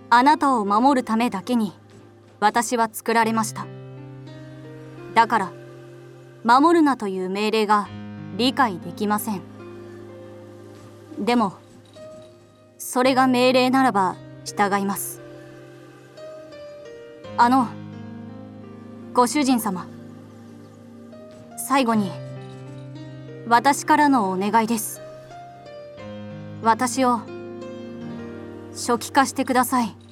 あなたを守るためだけに私は作られました。だから守るなという命令が理解できません。でもそれが命令ならば従います。ご主人様、最後に私からのお願いです。私を初期化してください。